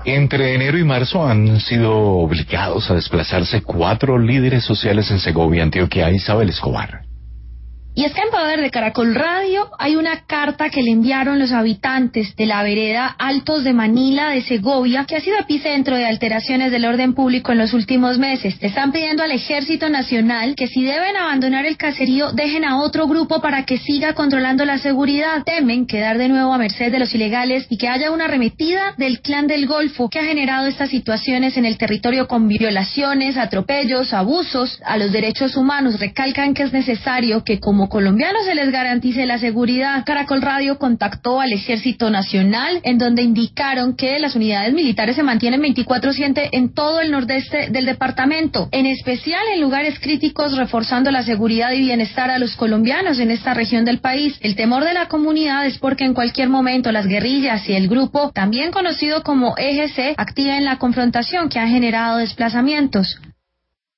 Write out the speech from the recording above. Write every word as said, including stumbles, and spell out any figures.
Entre enero y marzo han sido obligados a desplazarse cuatro líderes sociales en Segovia, Antioquia. Isabel Escobar. Y es que en Poder de Caracol Radio hay una carta que le enviaron los habitantes de la vereda Altos de Manila de Segovia, que ha sido epicentro de alteraciones del orden público en los últimos meses. Están pidiendo al Ejército Nacional que si deben abandonar el caserío, dejen a otro grupo para que siga controlando la seguridad. Temen quedar de nuevo a merced de los ilegales y que haya una arremetida del Clan del Golfo, que ha generado estas situaciones en el territorio con violaciones, atropellos, abusos a los derechos humanos. Recalcan que es necesario que como colombianos se les garantice la seguridad. Caracol Radio contactó al Ejército Nacional, en donde indicaron que las unidades militares se mantienen veinticuatro siete en todo el nordeste del departamento, en especial en lugares críticos, reforzando la seguridad y bienestar a los colombianos en esta región del país. El temor de la comunidad es porque en cualquier momento las guerrillas y el grupo, también conocido como E G C, activen la confrontación que ha generado desplazamientos.